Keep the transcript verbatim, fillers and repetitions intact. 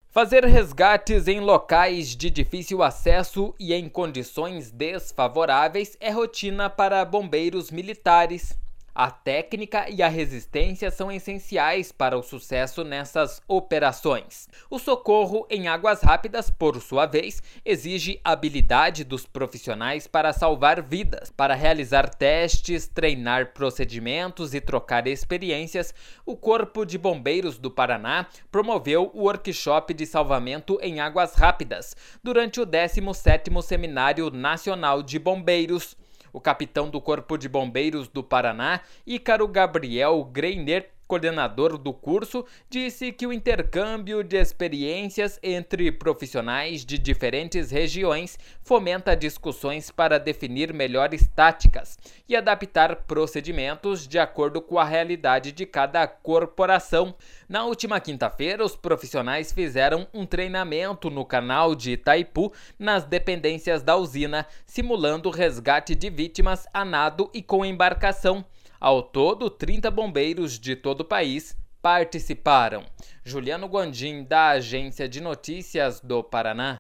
Fazer resgates em locais de difícil acesso e em condições desfavoráveis é rotina para bombeiros militares. A técnica e a resistência são essenciais para o sucesso nessas operações. O socorro em águas rápidas, por sua vez, exige habilidade dos profissionais para salvar vidas. Para realizar testes, treinar procedimentos e trocar experiências, o Corpo de Bombeiros do Paraná promoveu o workshop de salvamento em águas rápidas durante o décimo sétimo Seminário Nacional de Bombeiros. O capitão do Corpo de Bombeiros do Paraná, Ícaro Gabriel Greiner, coordenador do curso, disse que o intercâmbio de experiências entre profissionais de diferentes regiões fomenta discussões para definir melhores táticas e adaptar procedimentos de acordo com a realidade de cada corporação. Na última quinta-feira, os profissionais fizeram um treinamento no canal de Itaipu, nas dependências da usina, simulando o resgate de vítimas a nado e com embarcação. Ao todo, trinta bombeiros de todo o país participaram. Juliano Gondim, da Agência de Notícias do Paraná.